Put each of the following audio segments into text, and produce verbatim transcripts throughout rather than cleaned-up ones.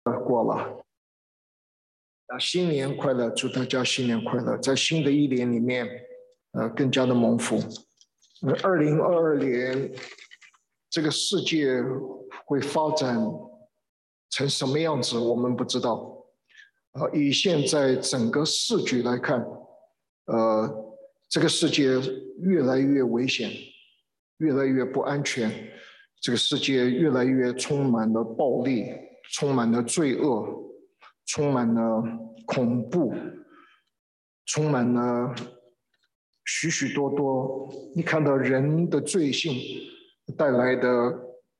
过了，啊，新年快乐！祝大家新年快乐，在新的一年里面，呃，更加的蒙福。呃，二零二二年，这个世界会发展成什么样子，我们不知道。呃，以现在整个市局来看，呃，这个世界越来越危险，越来越不安全，这个世界越来越充满了暴力，充满了罪恶，充满了恐怖，充满了许许多多你看到人的罪性带来的，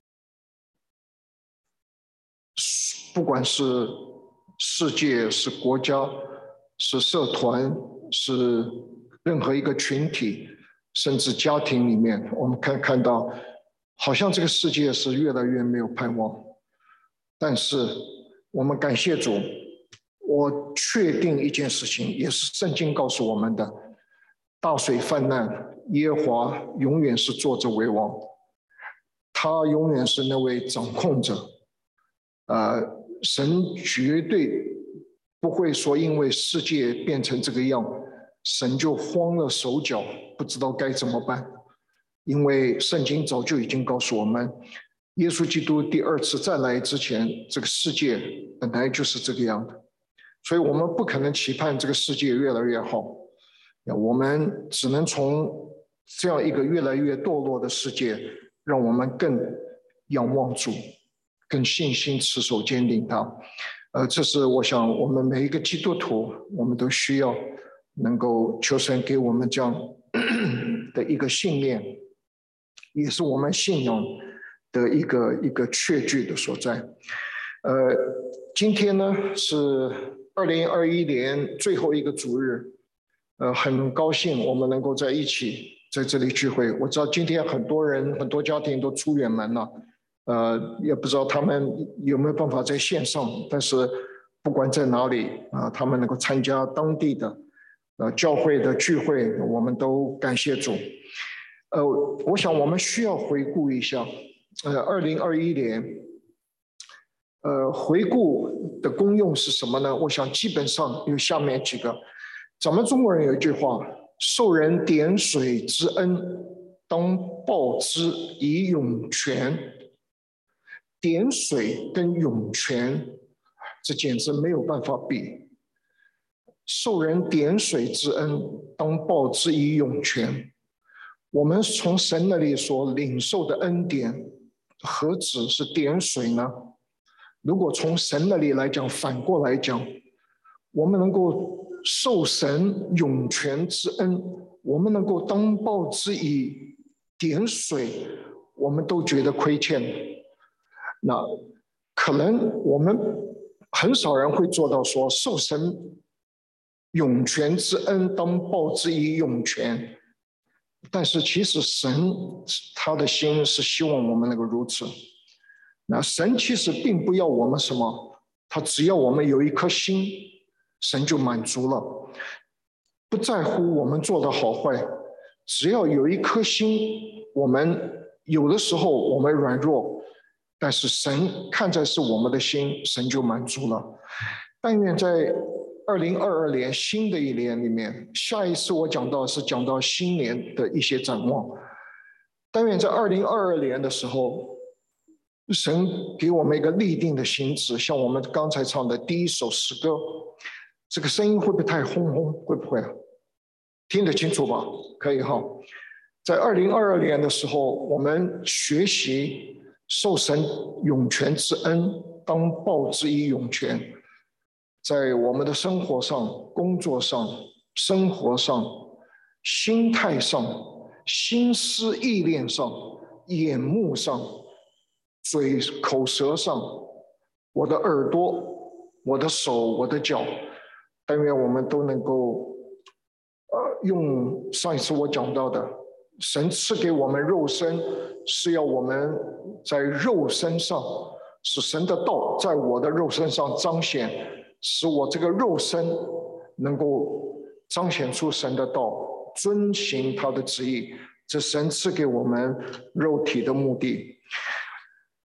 不管是世界、是国家、是社团、是任何一个群体，甚至家庭里面，我们看看到，好像这个世界是越来越没有盼望。但是我们感谢主，我确定一件事情，也是圣经告诉我们的：大水泛滥，耶和华永远是坐着为王，他永远是那位掌控者。呃，神绝对不会说因为世界变成这个样，神就慌了手脚，不知道该怎么办。因为圣经早就已经告诉我们，耶稣基督第二次再来之前，这个世界本来就是这个样的，所以我们不可能期盼这个世界越来越好，我们只能从这样一个越来越堕落的世界，让我们更仰望主，更信心持守坚定他。呃，这是我想我们每一个基督徒，我们都需要能够求神给我们这样的一个信念，也是我们信仰的一个一个确据的所在。呃，今天呢是二零二一年最后一个主日，呃，很高兴我们能够在一起在这里聚会。我知道今天很多人很多家庭都出远门了，呃，也不知道他们有没有办法在线上，但是不管在哪里啊、呃，他们能够参加当地的呃教会的聚会，我们都感谢主。呃，我想我们需要回顾一下，呃，二零二一年，呃，回顾的功用是什么呢？我想基本上有下面几个。咱们中国人有一句话：受人点水之恩，当报之以涌泉。点水跟涌泉，这简直没有办法比。受人点水之恩，当报之以涌泉。我们从神那里所领受的恩典，何止是点水呢？如果从神那里来讲，反过来讲，我们能够受神涌泉之恩，我们能够当报之以点水，我们都觉得亏欠。那可能我们很少人会做到说受神涌泉之恩，当报之以涌泉。但是其实神他的心是希望我们能够如此。那神其实并不要我们什么，他只要我们有一颗心，神就满足了，不在乎我们做的好坏，只要有一颗心，我们有的时候我们软弱，但是神看在是我们的心，神就满足了。但愿在二零二二年新的一年里面，下一次我讲到是讲到新年的一些展望。但愿在二零二二年的时候，神给我们一个立定的心志，像我们刚才唱的第一首诗歌，这个声音会不会太轰轰？会不会啊？听得清楚吧？可以哈。在二零二二年的时候，我们学习受神涌泉之恩，当报之以涌泉。在我们的生活上、工作上、生活上、心态上、心思意念上、眼目上、嘴口舌上，我的耳朵、我的手、我的脚，但愿我们都能够，呃，用上一次我讲到的，神赐给我们肉身，是要我们在肉身上，使神的道在我的肉身上彰显。使我这个肉身能够彰显出神的道，遵行他的旨意，这神赐给我们肉体的目的。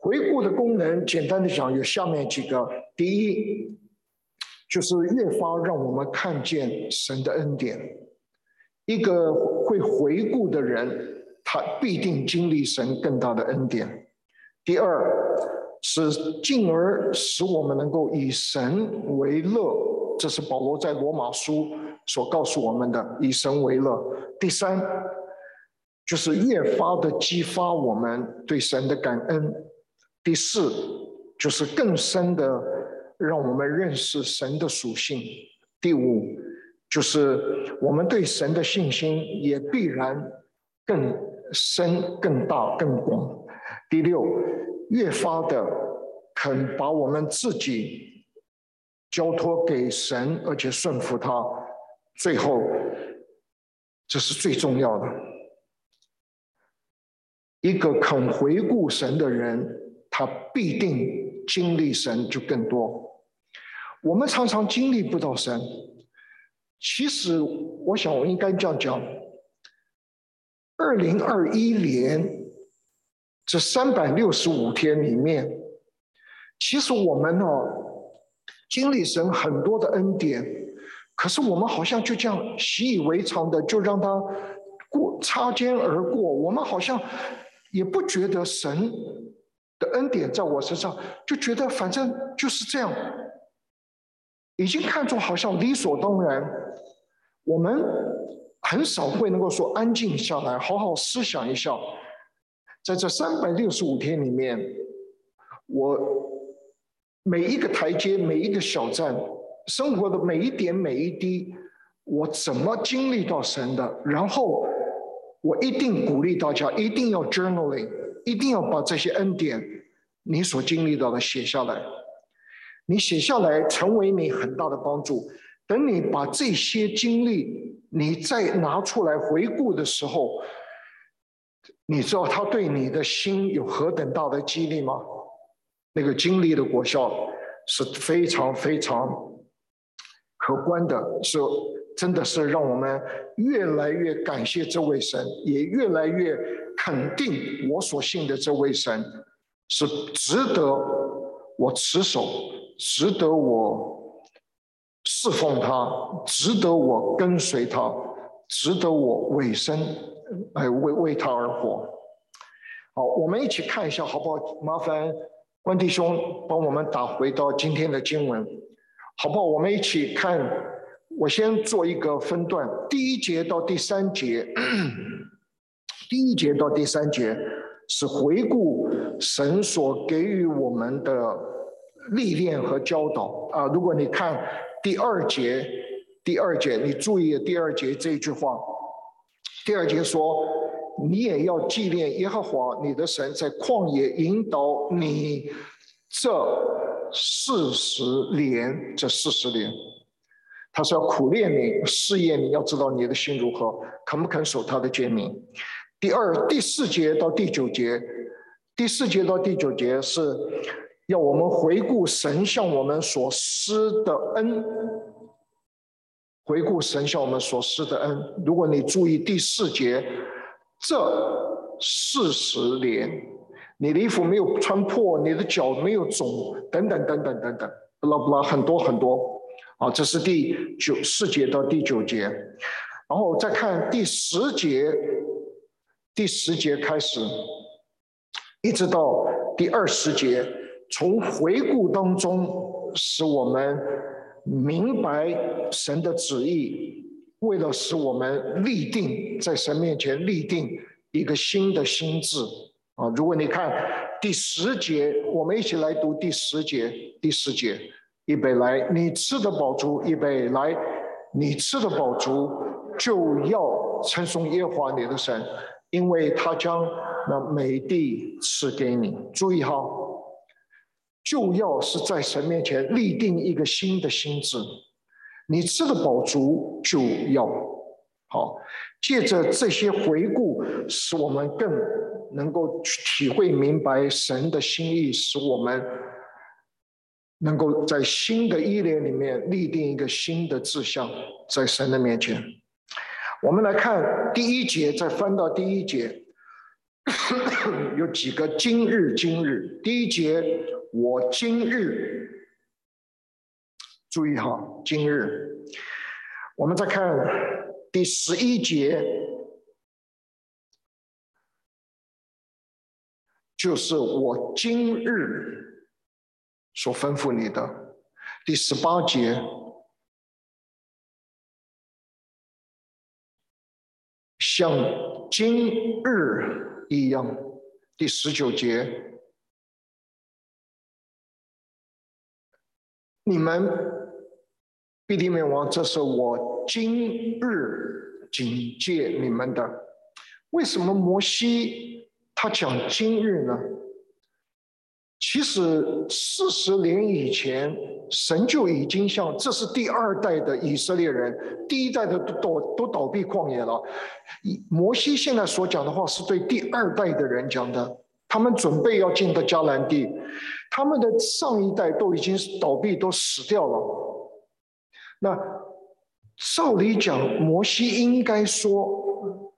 回顾的功能，简单的讲有下面几个：第一，就是越发让我们看见神的恩典。一个会回顾的人，他必定经历神更大的恩典。第二，是进而使我们能够以神为乐，这是保罗在罗马书所告诉我们的，以神为乐。第三，就是越发的激发我们对神的感恩。第四，就是更深的让我们认识神的属性。第五，就是我们对神的信心也必然更深、更大、更广。第六，越发的肯把我们自己交托给神，而且顺服他。最后，这是最重要的，一个肯回顾神的人，他必定经历神就更多。我们常常经历不到神，其实我想我应该这样讲，二零二一年这三百六十五天里面，其实我们呢经历神很多的恩典，可是我们好像就这样习以为常的就让它过擦肩而过，我们好像也不觉得神的恩典在我身上，就觉得反正就是这样，已经看作好像理所当然。我们很少会能够说安静下来，好好思想一下，在这三百六十五天里面，我每一个台阶，每一个小站，生活的每一点每一滴，我怎么经历到神的？然后我一定鼓励大家，一定要 journaling， 一定要把这些恩典你所经历到的写下来。你写下来，成为你很大的帮助。等你把这些经历，你再拿出来回顾的时候，你知道它对你的心有何等大的激励吗？那个经历的果效是非常非常可观的，是真的是让我们越来越感谢这位神，也越来越肯定我所信的这位神是值得我持守，值得我侍奉他，值得我跟随他，值得我委身来为为他而活。好，我们一起看一下好不好？麻烦关弟兄帮我们打回到今天的经文，好不好？我们一起看，我先做一个分段，第一节到第三节，第一节到第三节是回顾神所给予我们的历练和教导啊。如果你看第二节，第二节你注意第二节这一句话，第二节说，你也要纪念耶和华你的神在旷野引导你这四十年，这四十年，他是要苦练你，试验你，要知道你的心如何，肯不肯守他的诫命。第二，第四节到第九节，第四节到第九节是要我们回顾神向我们所施的恩，回顾神向我们所施的恩。如果你注意第四节，这四十年，你的衣服没有穿破，你的脚没有肿，等等等等等等，不啦不啦，很多很多。啊，这是第九四节到第九节，然后再看第十节，第十节开始，一直到第二十节，从回顾当中使我们明白神的旨意，为了使我们立定在神面前立定一个新的心志啊。如果你看第十节，我们一起来读第十节，第十节。预备来，你吃的饱足；预备来，你吃的饱足，就要称颂耶和华你的神，因为他将那美地赐给你。注意哈，就要是在神面前立定一个新的心志，你吃的饱足就要好。借着这些回顾，使我们更能够体会明白神的心意，使我们能够在新的一年里面立定一个新的志向，在神的面前。我们来看第一节，再翻到第一节， 有几个今日今日。第一节，我今日，注意哈，今日。我们再看第十一节，就是我今日所吩咐你的。第十八节，像今日一样。第十九节，你们必定灭亡，这是我今日警戒你们的。为什么摩西他讲今日呢？其实四十年以前，神就已经向，这是第二代的以色列人，第一代的都倒都倒闭旷野了。摩西现在所讲的话是对第二代的人讲的，他们准备要进的迦南地，他们的上一代都已经倒闭，都死掉了。那照理讲，摩西应该说，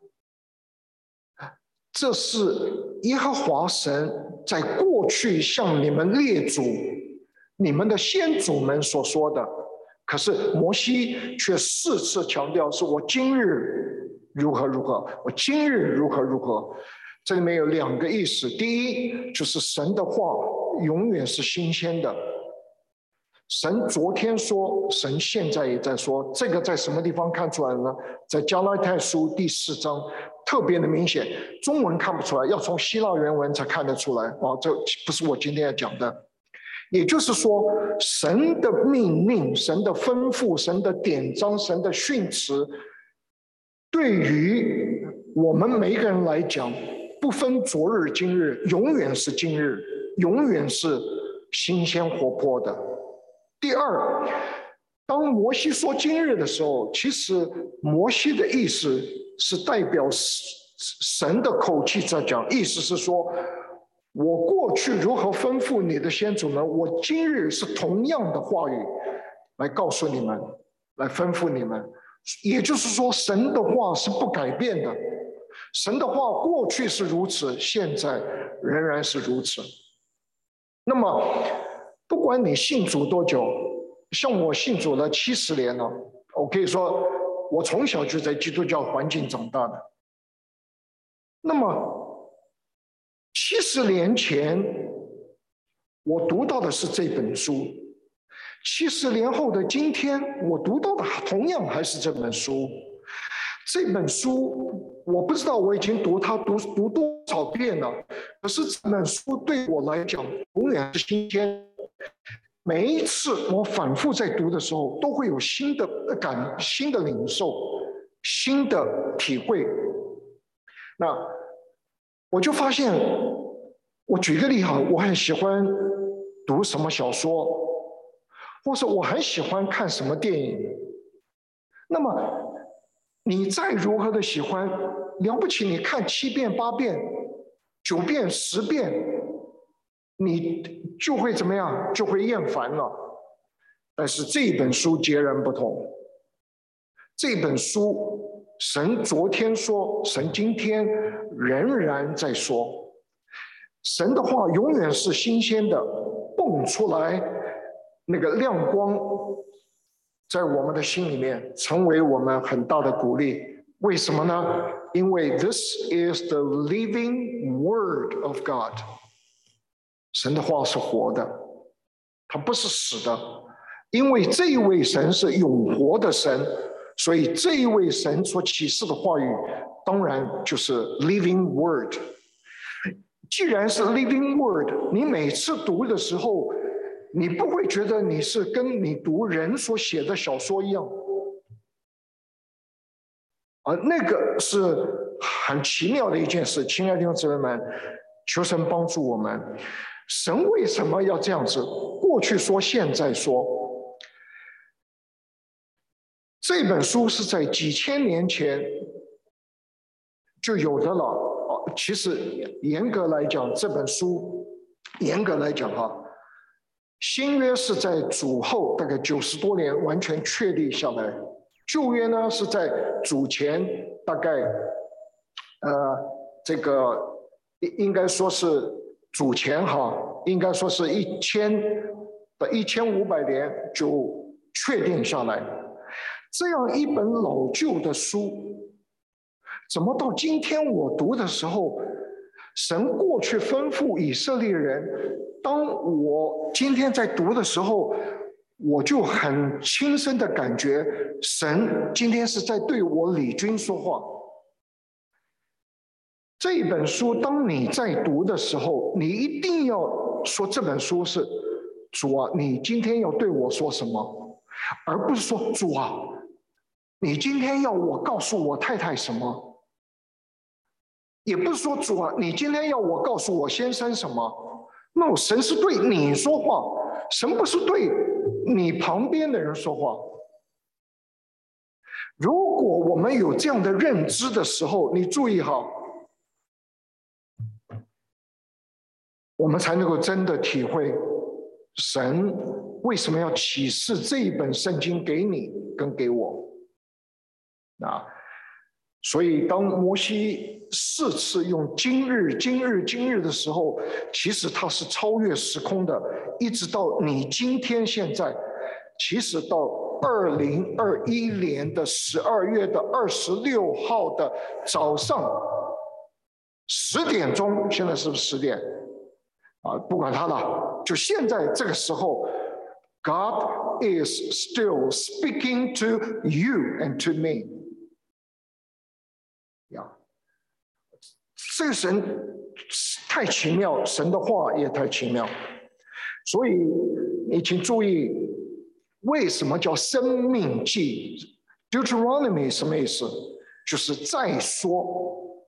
这是耶和华神在过去向你们列祖、你们的先祖们所说的。可是摩西却四次强调，是我今日如何如何，我今日如何如何。这里面有两个意思，第一就是神的话永远是新鲜的。神昨天说，神现在也在说。这个在什么地方看出来呢？在加拉太书第四章，特别的明显。中文看不出来，要从希腊原文才看得出来。哦，这不是我今天要讲的。也就是说，神的命令、神的吩咐、神的典章、神的训词，对于我们每一个人来讲，不分昨日今日，永远是今日，永远是新鲜活泼的。第二，当摩西说今日的时候，其实摩西的意思是代表神的口气在讲，意思是说，我过去如何吩咐你的先祖们，我今日是同样的话语来告诉你们，来吩咐你们。也就是说，神的话是不改变的，神的话过去是如此，现在仍然是如此。那么不管你信主多久，像我信主了七十年了，我可以说我从小就在基督教环境长大的。那么七十年前我读到的是这本书，七十年后的今天我读到的同样还是这本书。这本书我不知道我已经读它读读多少遍了，可是这本书对我来讲永远是新鲜。每一次我反复在读的时候，都会有新的感、新的领受、新的体会。那我就发现，我举个例哈，我很喜欢读什么小说，或是我很喜欢看什么电影。那么你再如何的喜欢，了不起，你看七遍、八遍、九遍、十遍，你就会怎么样？就会厌烦了。但是这本书截然不同。这本书，神昨天说，神今天仍然在说。神的话永远是新鲜的，蹦出来那个亮光，在我们的心里面，成为我们很大的鼓励。为什么呢？因为 this is the living word of God。神的话是活的，它不是死的。因为这一位神是永活的神，所以这一位神所启示的话语，当然就是 living word。既然是 living word， 你每次读的时候，你不会觉得你是跟你读人所写的小说一样，而那个是很奇妙的一件事。亲爱的弟兄姊妹们，求神帮助我们。神为什么要这样子？过去说，现在说。这本书是在几千年前就有的了。其实严格来讲，这本书严格来讲哈，新约是在主后大概九十多年完全确立下来，旧约呢是在主前大概呃这个应应该说是主前哈，应该说是一千的一千五百年就确定下来。这样一本老旧的书，怎么到今天我读的时候，神过去吩咐以色列人，当我今天在读的时候，我就很亲身的感觉，神今天是在对我李军说话。这一本书，当你在读的时候，你一定要说这本书是主啊，你今天要对我说什么，而不是说主啊，你今天要我告诉我太太什么，也不是说主啊，你今天要我告诉我先生什么。那神是对你说话，神不是对你旁边的人说话。如果我们有这样的认知的时候，你注意哈，我们才能够真的体会神为什么要启示这一本圣经给你跟给我啊。所以当摩西四次用今日今日今日的时候，其实它是超越时空的，一直到你今天现在，其实到二零二一年的十二月的二十六号的早上十点钟，现在是不是十点啊？不管它了，就现在这个时候 ，God is still speaking to you and to me。呀，这个神太奇妙，神的话也太奇妙。所以你请注意，为什么叫生命记 ？Deuteronomy 什么意思？就是再说。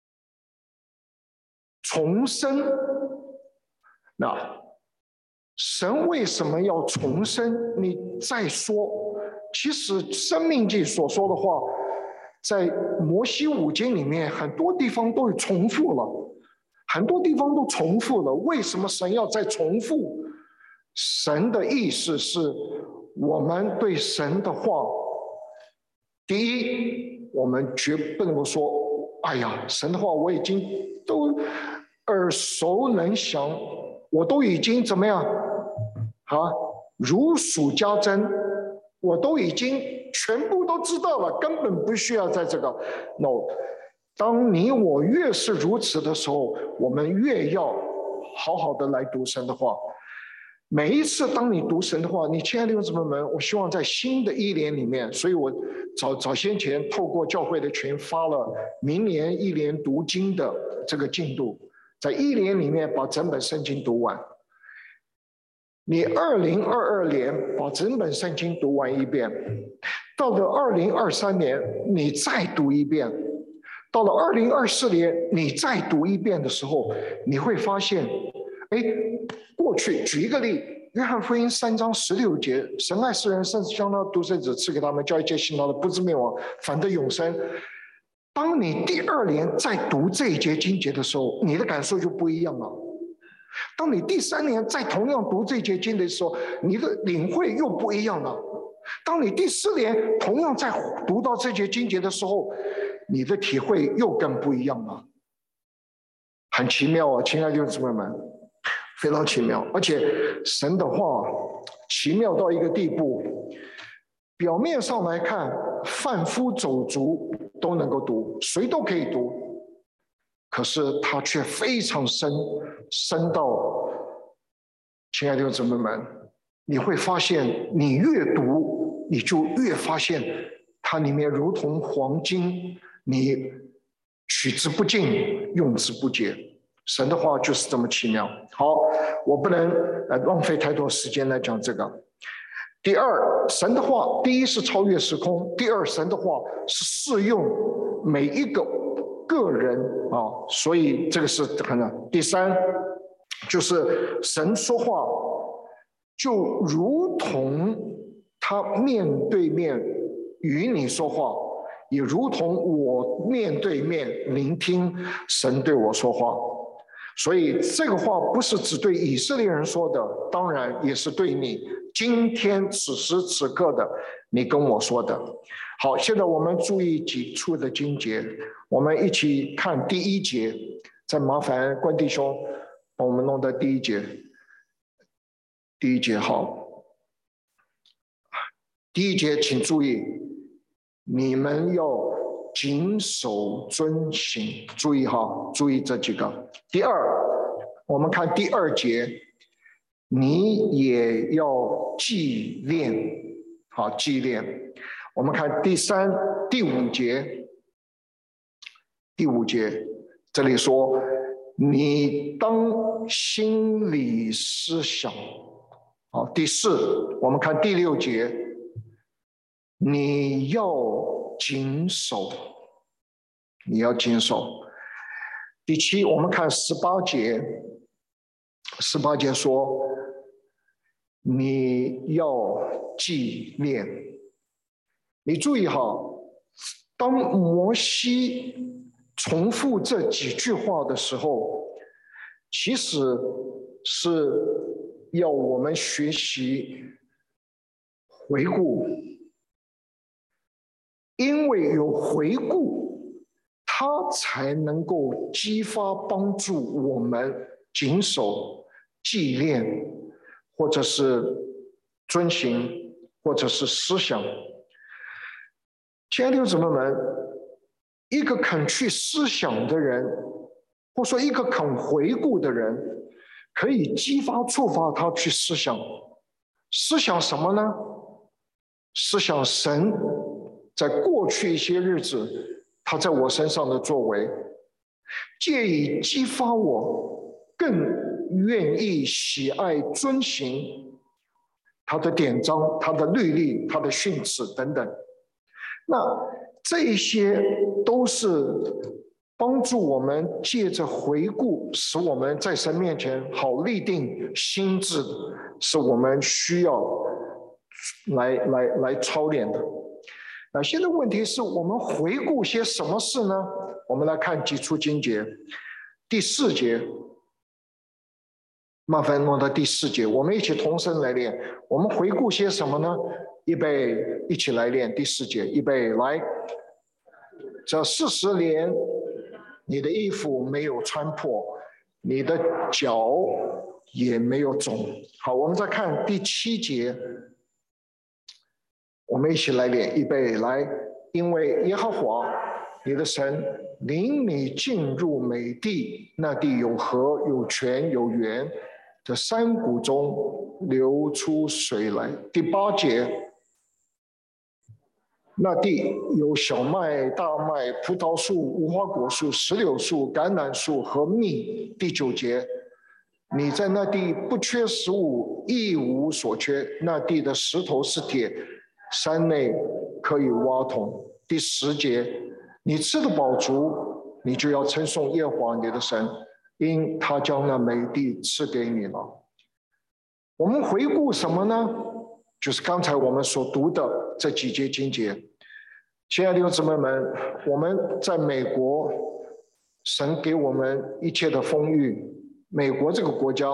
重生，那神为什么要重生？你再说，其实《生命记》所说的话，在摩西五经里面很多地方都重复了，很多地方都重复了。为什么神要再重复？神的意思是，我们对神的话，第一，我们绝不能够说，哎呀，神的话我已经都耳熟能详，我都已经怎么样啊，如数家珍，我都已经全部都知道了，根本不需要在这个 no。当你我越是如此的时候，我们越要好好的来读神的话。每一次当你读神的话，你亲爱的弟兄姊妹们，我希望在新的一年里面，所以我早早先前透过教会的群发了明年一年读经的这个进度，在一年里面把整本圣经读完。你二零二二年把整本圣经读完一遍，到了二零二三年你再读一遍，到了二零二四年你再读一遍的时候，你会发现，哎，过去举一个例，约翰福音三章十六节，神爱世人，甚至将他独生子赐给他们，叫一切信他的不至灭亡，反得永生。当你第二年再读这一节经节的时候，你的感受就不一样了。当你第三年再同样读这节经的时候，你的领会又不一样了。当你第四年同样再读到这节经节的时候，你的体会又更不一样了。很奇妙啊，亲爱的弟兄姊妹们，非常奇妙。而且神的话奇妙到一个地步，表面上来看，贩夫走卒都能够读，谁都可以读，可是它却非常深，深到，亲爱的弟兄姊妹们，你会发现，你越读，你就越发现它里面如同黄金，你取之不尽，用之不竭。神的话就是这么奇妙。好，我不能呃浪费太多时间来讲这个。第二，神的话，第一是超越时空；第二，神的话是适用每一个个人啊，所以这个是很难。第三，就是神说话就如同他面对面与你说话，也如同我面对面聆听神对我说话。所以这个话不是只对以色列人说的，当然也是对你今天此时此刻的你跟我说的。好，现在我们注意几处的经节，我们一起看第一节。 再麻烦关弟兄帮我们弄到第一节。第一节好，第一节请注意，你们要谨守遵行，注意哈，注意这几个。第二，我们看第二节，你也要纪念，好，纪念。我们看第三、第五节，第五节这里说，你当心里思想。好，第四，我们看第六节，你要谨守，你要谨守。第七，我们看十八节，十八节说，你要纪念。你注意哈，当摩西重复这几句话的时候，其实是要我们学习回顾，因为有回顾，它才能够激发帮助我们谨守、纪念，或者是遵行，或者是思想。亲爱的弟兄姊妹们，一个肯去思想的人，或者说一个肯回顾的人，可以激发、触发他去思想。思想什么呢？思想神在过去一些日子他在我身上的作为，借以激发我更愿意喜爱遵行他的典章、他的律例、他的训词等等。那这些都是帮助我们借着回顾，使我们在神面前好立定心志，是我们需要来来来操练的。那现在问题是我们回顾些什么事呢？我们来看几处经节。第四节，麻烦弄到第四节，我们一起同声来念。我们回顾些什么呢？预备，一起来念第四节。预备，来。这四十年，你的衣服没有穿破，你的脚也没有肿。好，我们再看第七节，我们一起来念。预备，来。因为耶和华你的神领你进入美地，那地有河有泉有源，这山谷中流出水来。第八节，那地有小麦、大麦、葡萄树、无花果树、石榴树、橄榄树和蜜。第九节，你在那地不缺食物，一无所缺，那地的石头是铁，山内可以挖铜。第十节，你吃得饱足，你就要称颂耶和华你的神，因他将那美地赐给你了。我们回顾什么呢？就是刚才我们所读的这几节经节。亲爱的弟兄姊妹们，我们在美国，神给我们一切的丰裕。美国这个国家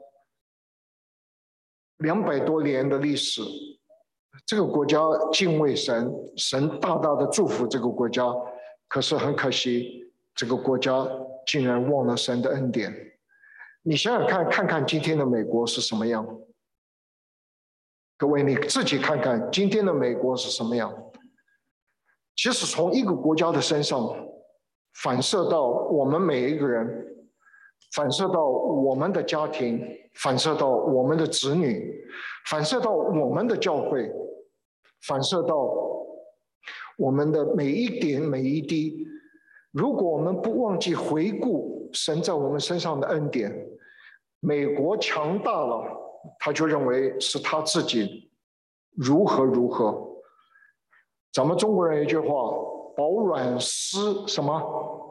两百多年的历史，这个国家敬畏神，神大大的祝福这个国家。可是很可惜，这个国家竟然忘了神的恩典。你想想看，看看今天的美国是什么样？各位，你自己看看今天的美国是什么样？其实从一个国家的身上反射到我们每一个人，反射到我们的家庭，反射到我们的子女，反射到我们的教会，反射到我们的每一点每一滴。如果我们不忘记回顾神在我们身上的恩典，美国强大了，他就认为是他自己如何如何。咱们中国人有一句话，饱软思什么？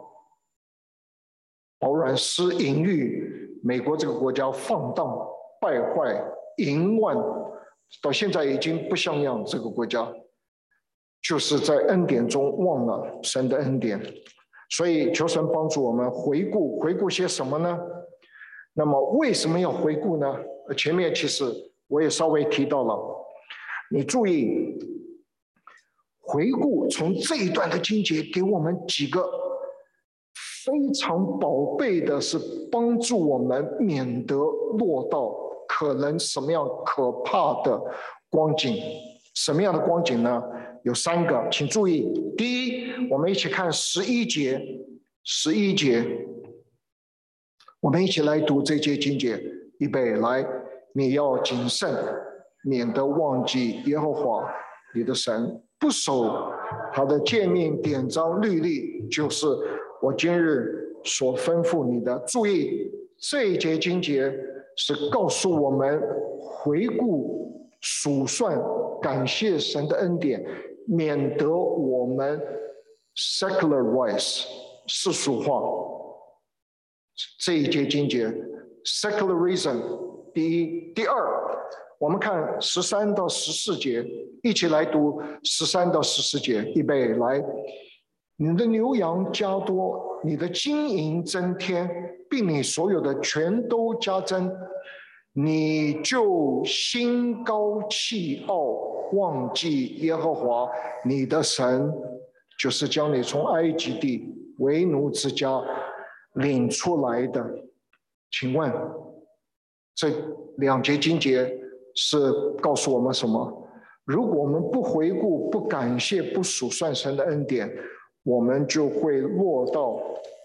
饱软思淫欲。美国这个国家放荡败坏淫乱，到现在已经不像样。这个国家就是在恩典中忘了神的恩典。所以求神帮助我们回顾，回顾些什么呢？那么为什么要回顾呢？前面其实我也稍微提到了，你注意回顾从这一段的经节给我们几个非常宝贝的是帮助我们免得落到可能什么样可怕的光景。什么样的光景呢？有三个，请注意。第一，我们一起看十一节，十一节，我们一起来读这节经节。预备，来，你要谨慎，免得忘记耶和华你的神，不守他的诫命、典章、律例，就是我今日所吩咐你的。注意，这一节经节是告诉我们回顾、数算、感谢神的恩典，免得我们 secularize 世俗化。这一节经节 secularism 第一，第二，我们看十三到十四节，一起来读十三到十四节。预备，来，你的牛羊加多，你的金银增添，并你所有的全都加增，你就心高气傲，忘记耶和华你的神，就是将你从埃及地为奴之家领出来的。请问这两节经节是告诉我们什么？如果我们不回顾、不感谢、不数算神的恩典，我们就会落到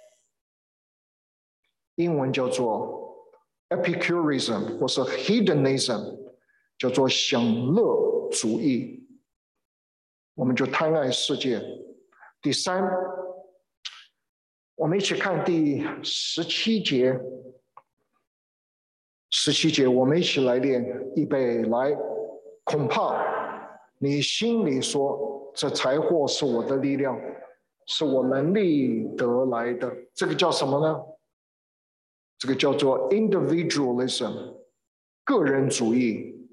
英文叫做 Epicureanism 或是 Hedonism， 叫做享乐主义，我们就贪爱世界。第三，我们一起看第十七节。十七节，我们一起来念，预备，来，恐怕你心里说，这财货是我的力量，是我能力得来的。这个叫什么呢？这个叫做 individualism， 个人主义。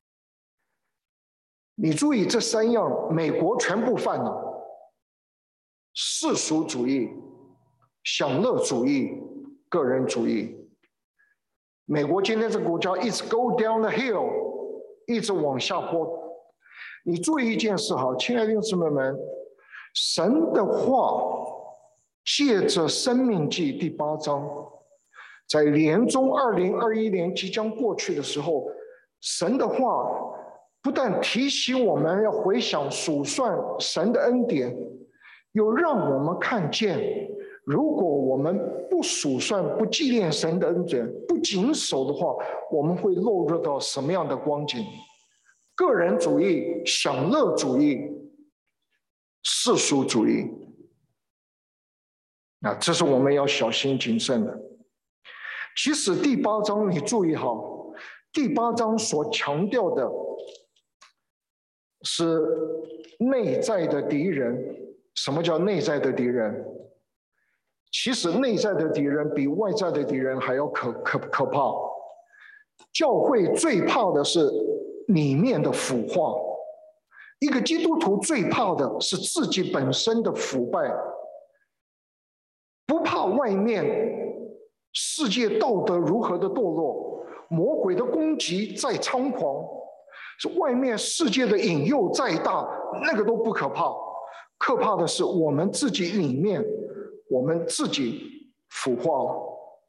你注意这三样，美国全部犯了：世俗主义、享乐主义、个人主义。美国今天这个国家一直 go down the hill， 一直往下坡。你注意一件事哈，亲爱的弟兄姊妹们，神的话借着《申命记》第八章，在年中二零二一年即将过去的时候，神的话不但提醒我们要回想数算神的恩典，又让我们看见，如果我们不数算、不纪念神的恩典、不谨守的话，我们会落入到什么样的光景？个人主义、享乐主义、世俗主义。那这是我们要小心谨慎的。其实第八章你注意好，第八章所强调的是内在的敌人。什么叫内在的敌人？其实内在的敌人比外在的敌人还要可可可怕。教会最怕的是里面的腐化，一个基督徒最怕的是自己本身的腐败，不怕外面世界道德如何的堕落，魔鬼的攻击再猖狂，是外面世界的引诱再大，那个都不可怕。可怕的是我们自己里面，我们自己腐化了，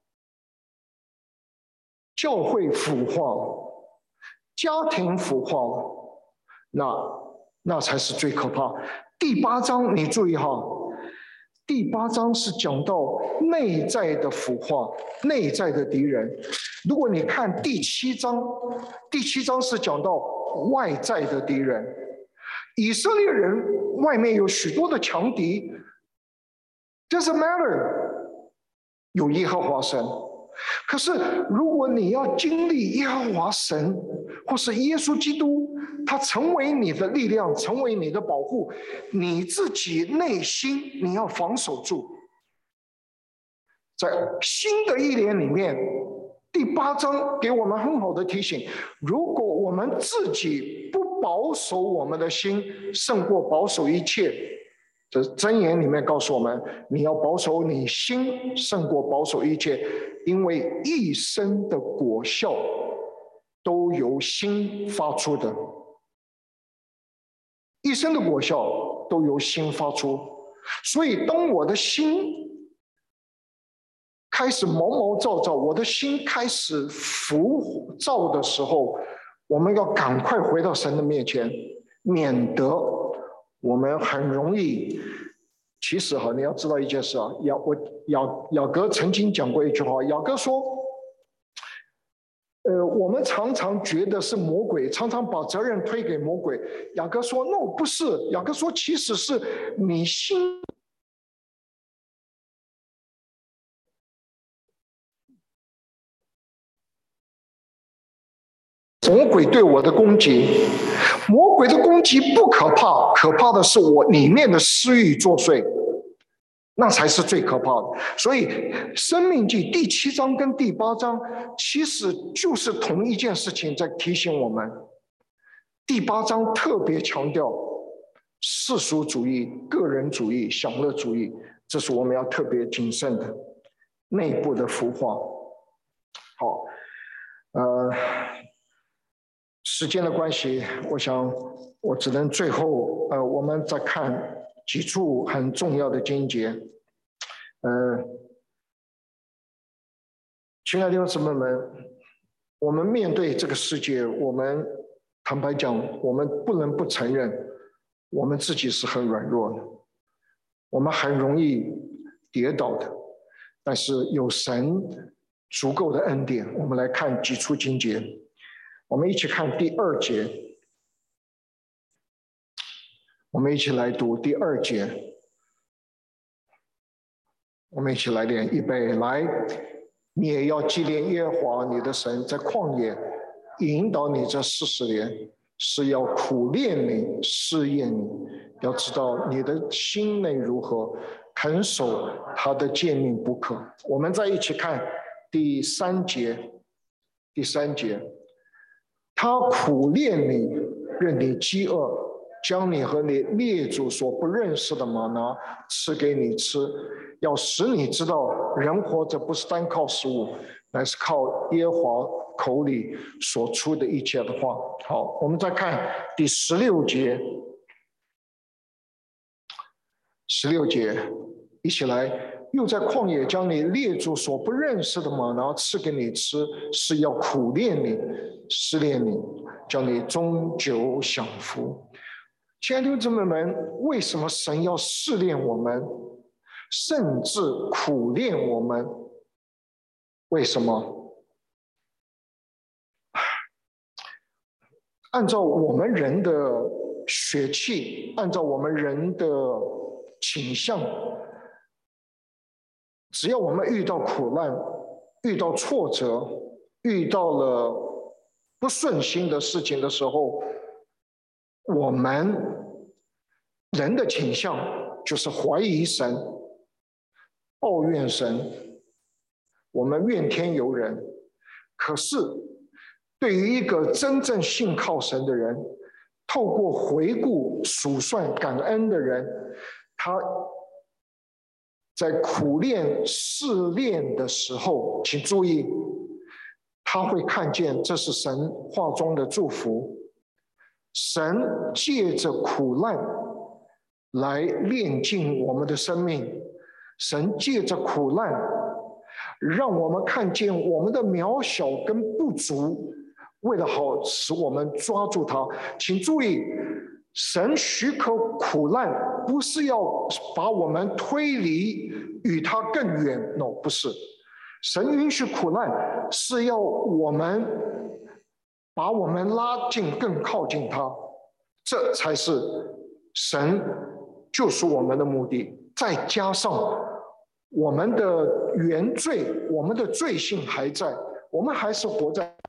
教会腐化了，家庭腐化了，那那才是最可怕。第八章你注意哈，第八章是讲到内在的腐化，内在的敌人。如果你看第七章，第七章是讲到外在的敌人。以色列人外面有许多的强敌 ，doesn't matter， 有耶和华神。可是如果你要经历耶和华神，或是耶稣基督，他成为你的力量，成为你的保护，你自己内心你要防守住。在新的一年里面，第八章给我们很好的提醒：如果我们自己不保守我们的心，胜过保守一切。这箴言里面告诉我们，你要保守你心，胜过保守一切，因为一生的果效都由心发出的。一生的果效都由心发出，所以当我的心开始毛毛躁躁，我的心开始浮躁的时候，我们要赶快回到神的面前，免得我们很容易。其实哈，你要知道一件事啊，雅我雅雅各曾经讲过一句话，雅各说，呃，我们常常觉得是魔鬼，常常把责任推给魔鬼。雅各说 ，no， 不是。雅各说，其实是你心。魔鬼对我的攻击，魔鬼的攻击不可怕，可怕的是我里面的私欲作祟，那才是最可怕的。所以《申命记》第七章跟第八章其实就是同一件事情，在提醒我们。第八章特别强调世俗主义、个人主义、享乐主义，这是我们要特别谨慎的内部的孵化。好，呃。时间的关系，我想我只能最后呃，我们再看几处很重要的经节。呃，亲爱的弟兄姊妹们，我们面对这个世界，我们坦白讲，我们不能不承认，我们自己是很软弱的，我们很容易跌倒的。但是有神足够的恩典，我们来看几处经节。我们一起看第二节，我们一起来读第二节，我们一起来念，预备来，你也要纪念耶和华你的神，在旷野引导你这四十年，是要苦练你，试验你，要知道你的心内如何，肯守他的诫命不可。我们再一起看第三节，第三节。他苦练你，任你饥饿，将你和你列祖所不认识的玛拿赐给你吃，要使你知道人活着不是单靠食物，乃是靠耶和华口里所出的一切的话。好，我们再看第十六节，十六节，一起来。又在旷野将你列祖所不认识的玛拿赐给你吃，是要苦练你，试炼你，叫你终究享福。亲爱的弟兄姊妹们，为什么神要试炼我们，甚至苦练我们？为什么？按照我们人的血气，按照我们人的倾向，只要我们遇到苦难、遇到挫折、遇到了不顺心的事情的时候，我们人的倾向就是怀疑神、抱怨神，我们怨天尤人。可是对于一个真正信靠神的人，透过回顾、数算、感恩的人，他在苦练试炼的时候，请注意，他会看见这是神话中的祝福。神借着苦难来炼净我们的生命，神借着苦难让我们看见我们的渺小跟不足，为了好使我们抓住它。请注意，神许可苦难不是要把我们推离与他更远 ，no， 不是。神允许苦难是要我们把我们拉近更靠近他，这才是神救赎我们的目的。再加上我们的原罪，我们的罪性还在，我们还是活在，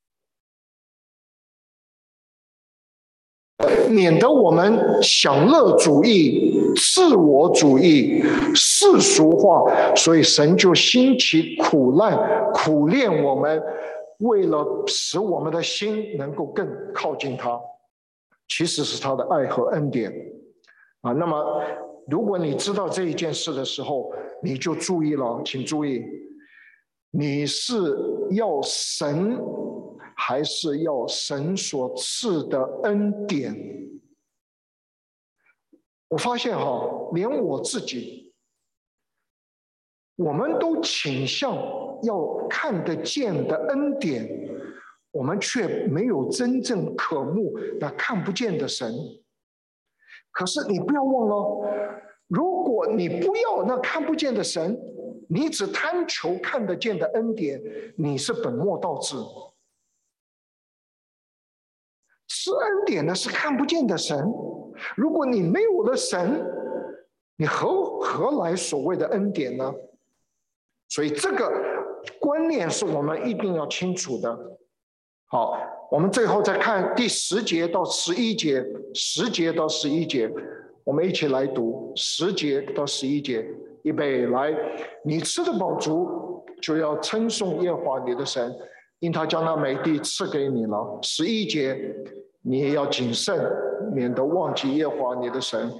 免得我们享乐主义、自我主义、世俗化，所以神就兴起苦难，苦练我们，为了使我们的心能够更靠近他，其实是他的爱和恩典啊。那么如果你知道这一件事的时候，你就注意了，请注意，你是要神还是要神所赐的恩典？我发现哈，连我自己我们都倾向要看得见的恩典，我们却没有真正渴慕那看不见的神。可是你不要忘了，如果你不要那看不见的神，你只贪求看得见的恩典，你是本末倒置。是恩典的是看不见的神，如果你没有了神，你何何来所谓的恩典呢？所以这个观念是我们一定要清楚的。好，我们最后再看第十节到十一节，十节到十一节，我们一起来读十节到十一节。预备来，你吃得饱足，就要称颂耶和华你的神，因他将那美地赐给你了。十一节，你也要谨慎，免得忘记耶和华你的神。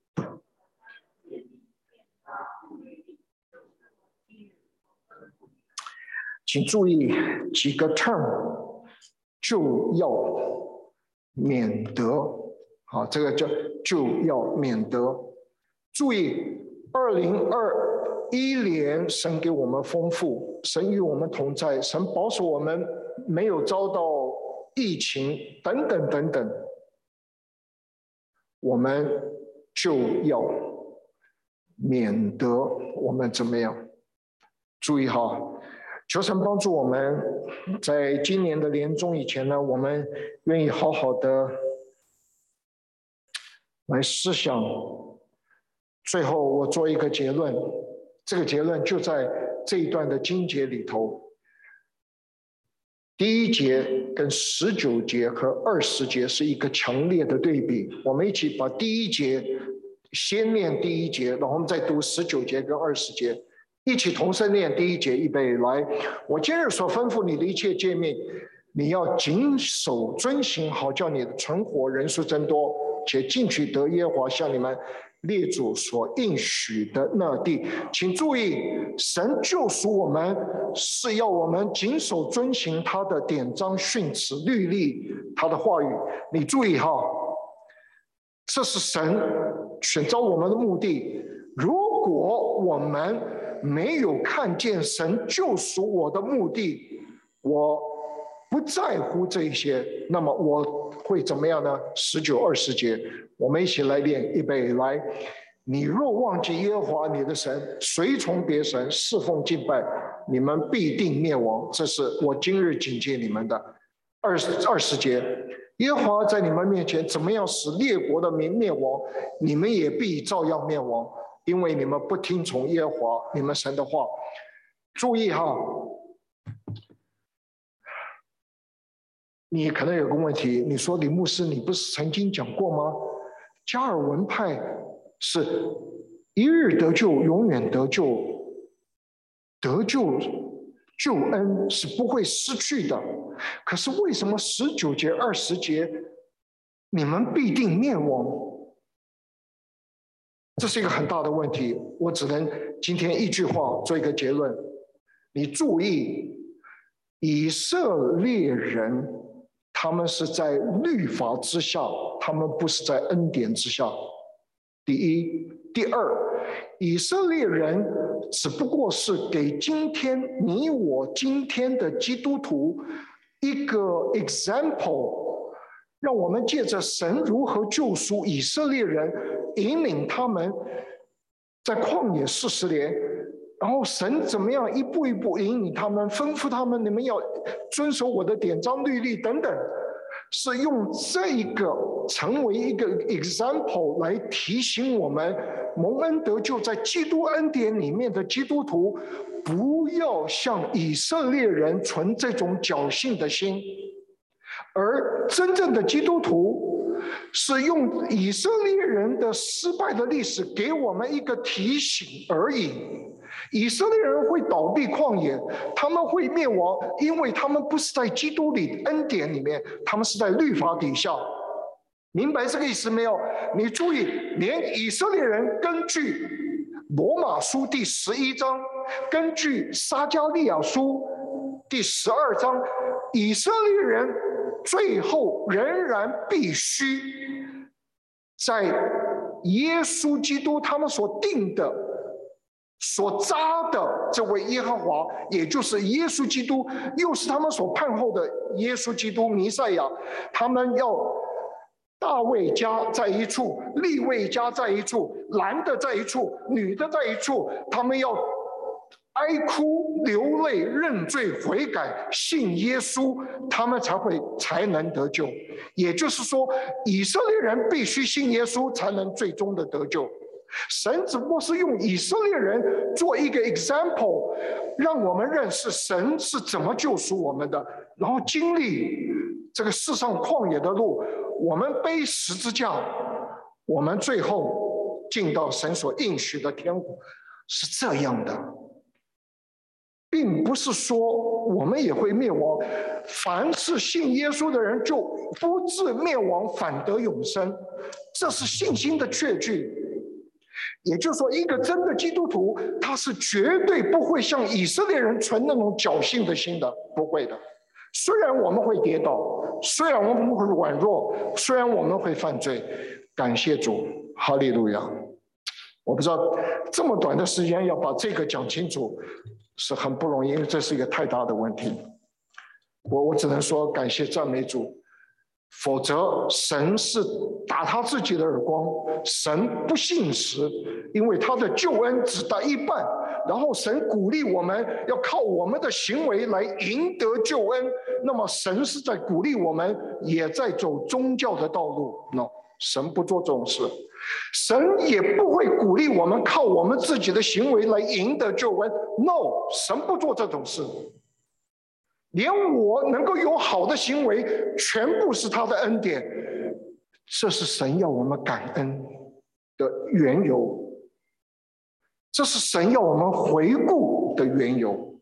请注意几个 term， 就要免得，好，这个叫就要免得。注意，二零二一年神给我们丰富，神与我们同在，神保守我们没有遭到疫情等等等等，我们就要免得我们怎么样？注意哈。求神帮助我们，在今年的年终以前呢，我们愿意好好的来思想。最后，我做一个结论，这个结论就在这一段的经节里头。第一节跟十九节和二十节是一个强烈的对比。我们一起把第一节先念第一节，然后我们再读十九节跟二十节。一起同声念第一节，预备来。我今日所吩咐你的一切诫命，你要谨守遵行，好叫你的存活人数增多，且进去得耶和华向你们列祖所应许的那地。请注意，神救赎我们是要我们谨守遵行他的典章训词律例，他的话语。你注意哈，这是神选召我们的目的。如果我们没有看见神救赎我的目的，我不在乎这些，那么我会怎么样呢？十九、二十节，我们一起来念，预备来。你若忘记耶和华你的神，随从别神，侍奉敬拜，你们必定灭亡。这是我今日警戒你们的。二十二十节，耶和华在你们面前怎么样使列国的民灭亡，你们也必照样灭亡。因为你们不听从耶和华你们神的话。注意哈，你可能有个问题，你说李牧师，你不是曾经讲过吗？加尔文派是一日得救，永远得救，得救救恩是不会失去的。可是为什么十九节、二十节你们必定灭亡？这是一个很大的问题，我只能今天一句话做一个结论。你注意，以色列人他们是在律法之下，他们不是在恩典之下。第一，第二，以色列人只不过是给今天你我今天的基督徒一个 example， 让我们借着神如何救赎以色列人，引领他们在旷野四十年，然后神怎么样一步一步引领他们，吩咐他们你们要遵守我的典章律例等等，是用这一个成为一个 example 来提醒我们蒙恩得救在基督恩典里面的基督徒，不要像以色列人存这种侥幸的心。而真正的基督徒是用以色列人的失败的历史给我们一个提醒而已。以色列人会倒闭旷野，他们会灭亡，因为他们不是在基督里恩典里面，他们是在律法底下。明白这个意思没有？你注意，连以色列人根据罗马书第十一章，根据撒迦利亚书第十二章，以色列人最后仍然必须在耶稣基督他们所定的所扎的这位耶和华，也就是耶稣基督，又是他们所盼候的耶稣基督弥赛亚。他们要大卫家在一处，利未家在一处，男的在一处，女的在一处，他们要哀哭流泪认罪悔改信耶稣，他们才会才能得救。也就是说，以色列人必须信耶稣才能最终的得救。神只不过是用以色列人做一个 example， 让我们认识神是怎么救赎我们的，然后经历这个世上旷野的路，我们背十字架，我们最后进到神所应许的天国，是这样的。并不是说我们也会灭亡，凡是信耶稣的人就不至灭亡，反得永生，这是信心的确据。也就是说，一个真的基督徒，他是绝对不会像以色列人存那种侥幸的心的，不会的。虽然我们会跌倒，虽然我们会软弱，虽然我们会犯罪，感谢主，哈利路亚。我不知道这么短的时间要把这个讲清楚是很不容易，因为这是一个太大的问题。我我只能说感谢赞美主，否则神是打他自己的耳光。神不信实，因为他的救恩只得一半，然后神鼓励我们要靠我们的行为来赢得救恩，那么神是在鼓励我们也在走宗教的道路。 no， 神不做这种事，神也不会鼓励我们靠我们自己的行为来赢得救恩。 no， 神不做这种事。连我能够有好的行为，全部是他的恩典，这是神要我们感恩的缘由，这是神要我们回顾的缘由。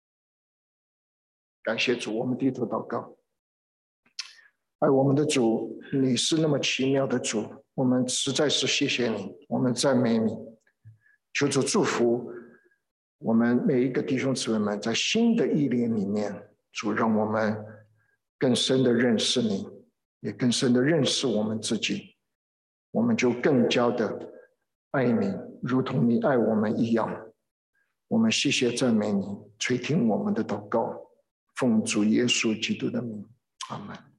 感谢主，我们低头祷告。爱我们的主，你是那么奇妙的主，我们实在是谢谢你，我们赞美你。求主祝福我们每一个弟兄姊妹们，在新的一年里面，主让我们更深的认识你，也更深的认识我们自己，我们就更加的爱你，如同你爱我们一样。我们谢谢赞美你，垂听我们的祷告，奉主耶稣基督的名，阿们。